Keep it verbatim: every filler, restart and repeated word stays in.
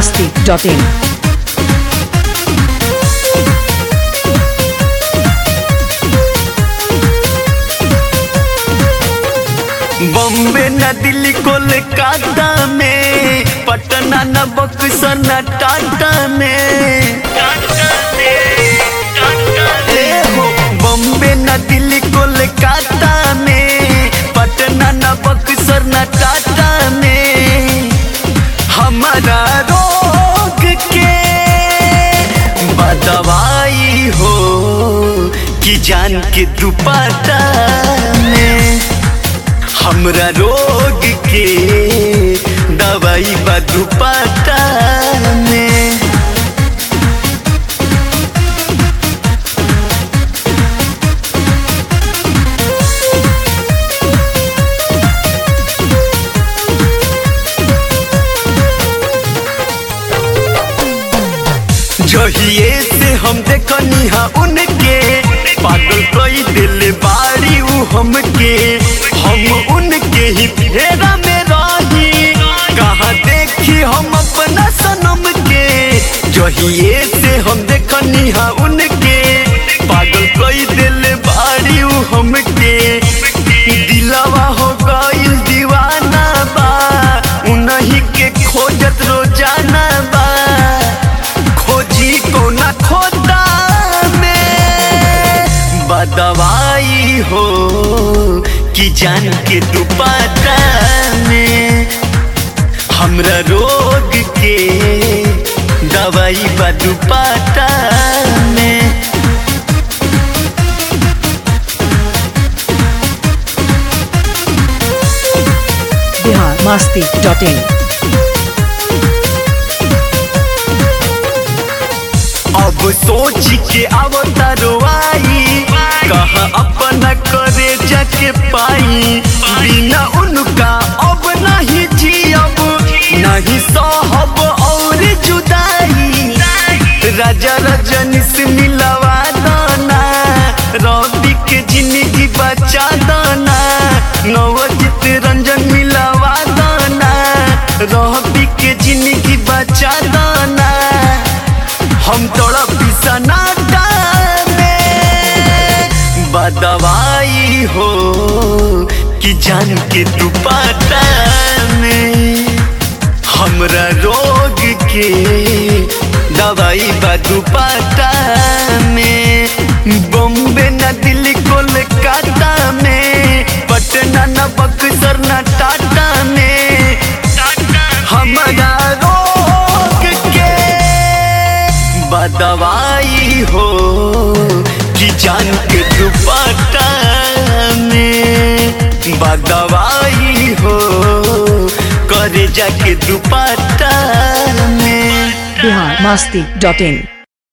masti dot in. Bombay न दिल्ली कोलकाता में, पटना न बक्सर न टाटा में। बॉम्बे न दिल्ली कोलकाता में, पटना न बक्सर न टाटा में। हमारा रोग के बदवाई हो कि जान के दुपट्टा में। हमरा रोग के दवाई बा दुपट्टा में। जहिए से हम देखनी हा उनके, पागल कोई दिल बारी उ हमके। हम उनके ही फेरा में रही, कहाँ देखी हम अपना सनम के। जहिए से हम देखनी हा उनके, पागल कोई दिल बारी उ हमके। दिलवा हो गइल दीवाना बा, उन्हीं के खोजत रोजाना बा। खोजी को न खोदा में बदवाई हो कि जान के दुपट्टा में। हमरा रोग के दवाई बा दुपट्टा में। Bihar masti dot in. अब सोच के अवतारवाई, कहा अपना करे जाके पाई। बिना उनका अब नहीं जियब, नहीं सहब और जुदाई। राजा रजनी से मिलवा दाना, रवि के जिंदगी बचा दाना। नवजीत रंजन मिलवा दाना, रवि के जिंदगी बचा दाना। हम तोड़ा पिसनाटा में बदवाई हो कि जान के दुपट्टा में। हमरा रोग के दवाई बा दुपट्टा में। बॉम्बे न दिल्ली कोलकाता में, पटना न बक्सर न टाटा में। हमारा रोग के बदवाई हो कि जान के दुपट्टा में। बदवाई हो करे जाके दुपट्टा में। Bihar masti dot in.